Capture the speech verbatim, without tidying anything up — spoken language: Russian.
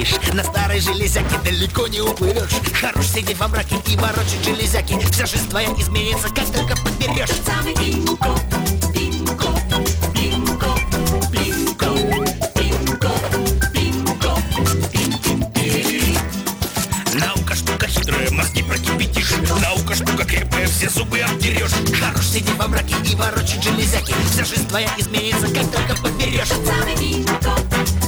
сидишь на старой железяке, далеко не уплывешь. Хорош сидеть во мраке и ворочать железяки. Вся жизнь твоя изменится, как только подберешь. Тот самый пин-код, пин-код, пин-код, пин-код, пин-код, пин-код, пин-код. Наука штука хитрая, мозги прокипятишь. Наука штука крепкая, все зубы обдерешь. Хорош сидеть во мраке и ворочать железяки. Вся жизнь твоя изменится, как только подберешь. Тот самый пин-код.